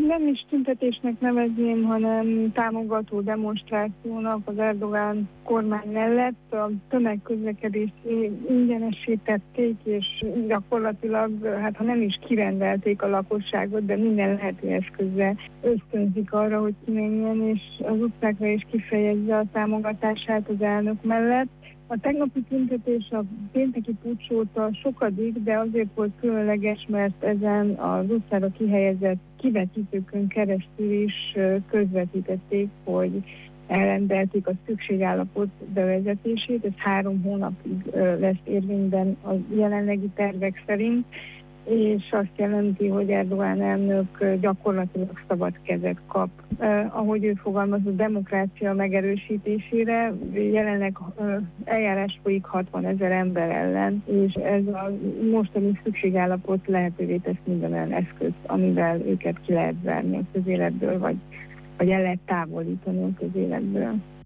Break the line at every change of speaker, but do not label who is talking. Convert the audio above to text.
Nem is tüntetésnek nevezném, hanem támogató demonstrációnak az Erdogán kormány mellett. A tömegközlekedést ingyenesítették, és gyakorlatilag, ha nem is kirendelték a lakosságot, de minden lehető eszközzel ösztönzik arra, hogy kimenjen, és az utcákra is kifejezze a támogatását az elnök mellett. A tegnapi tüntetés a pénteki puccs óta sokadik, de azért volt különleges, mert ezen az utcára kihelyezett kivetítőkön keresztül is közvetítették, hogy elrendelték a szükségállapot bevezetését. Ez 3 hónapig lesz érvényben a jelenlegi tervek szerint, és azt jelenti, hogy Erdogán elnök gyakorlatilag szabad kezet kap. Ahogy ő fogalmazott, demokrácia megerősítésére jelenleg eljárás folyik 60 000 ember ellen, és ez a mostani szükségállapot lehetővé tesz minden olyan eszközt, amivel őket ki lehet zárni a közéletből, vagy el lehet távolítani a közéletből.